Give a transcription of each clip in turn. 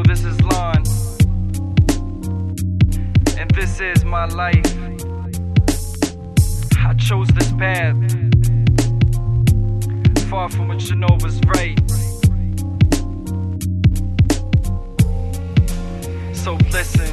this is Lon, and this is my life. I chose this path, far from what you know was right. So listen.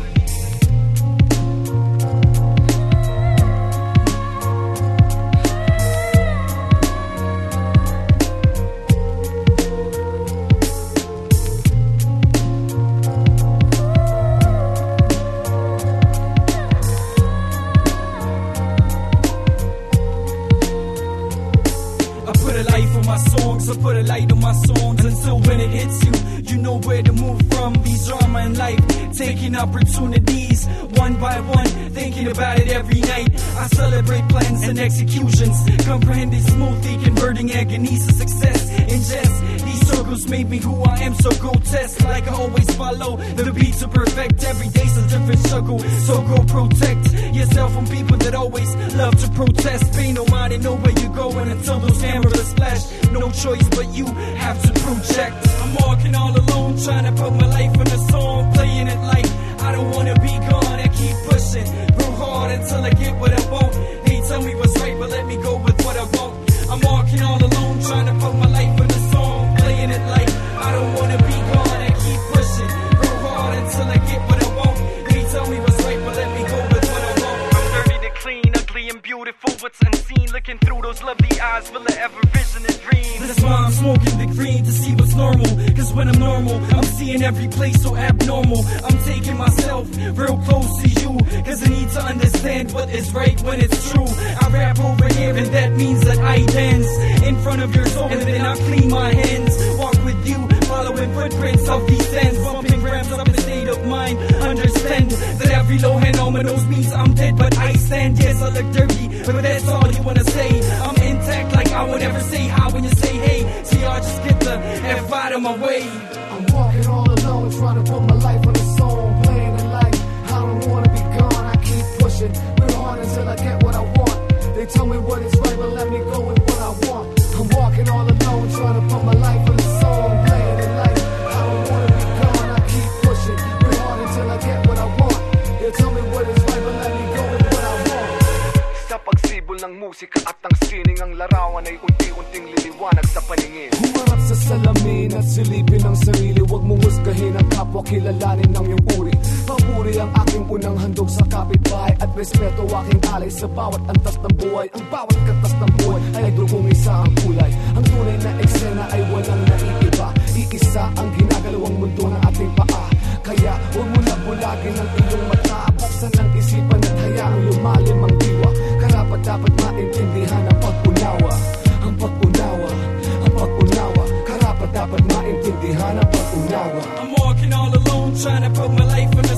I put a light on my songs until when it hits you, you know where to move from. These drama in life, taking opportunities one by one, thinking about it every night. I celebrate plans and executions, comprehending smoothly, converting agonies to success. In jest, these circles made me who I am, so grotesque. Like I always follow the beat to perfect. Every day's a different struggle, so go protect yourself from people that always love to protest. Pay no mind and know where you're going until those cameras flash. No choice but you have to project. I'm walking all alone, trying to put my life in a song, playing it like I don't wanna be gone. I keep pushing real hard until I get what I want. They tell me what's right, but let me go with what I want. I'm walking all alone, trying to put my life in a song, playing it like I don't wanna be gone. I keep pushing real hard until I get what I want. They tell me what's right, but let me go with what I want. I'm dirty to clean, ugly and beautiful, what's unseen, looking through those lovely eyes, will I ever vision a dream? That's why I'm smoking the green to see what's normal. Cause when I'm normal, I'm seeing every place so abnormal. I'm taking myself real close to you, cause I need to understand what is right when it's true. I rap over here and that means that I dance in front of your soul, and then I clean my hands. Walk with you, following footprints of these sands, bumping grams up the state of mind. Understand that every low hand on my nose means I'm dead, but I stand. Yes, I look dirty, but that's all you wanna say. I'm intact like I would never say hi when you say hey. See, I just get the F out of my way. I'm walking all alone, trying to put my life on a song, playing it like I don't wanna be gone. I keep pushing real hard until I get what I want. They tell me what is right, but let me go with what I want. I'm walking all alone, trying to put my life on a song, playing it like I don't wanna be gone. I keep pushing real hard until I get what I want. They tell me what is right, but let me go with what I want. Sa pagsibol ng musika at ang sining, ang larawan ay unti-unting liliwanag sa paningin. Humarap sa salamin at silipin ang sarili. Huwag mong husgahin ang kapwa, kilalanin ng iyong uri. Papuri ang aking unang handog sa kapitbahay, at respeto aking alay sa bawat antas ng buhay. Ang bawat katas ng buhay ay dugong isa ang kulay. Ang tunay na eksena ay walang naiiba. Iisa ang ginagalawang mundo ng ating paa. Kaya huwag mo na bulagin ang iyong mata, buksan ang isipan at hayaang lumalim ang diwa. Karapat dapat maintindihan ang pag-unawa. Ang pag-unawa, ang pag-unawa. Karapat dapat maintindihan ang pag-unawa. I'm walking all alone, trying to put my life in a